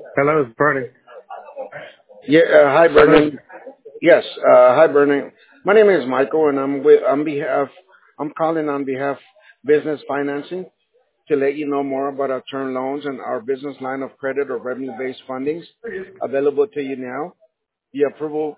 Hello, it's Bernie. Yeah, hi Hello. Vernon. Yes, hi Vernon. My name is Michael, and I'm calling on behalf business financing to let you know more about our term loans and our business line of credit or revenue-based fundings available to you now. The approval.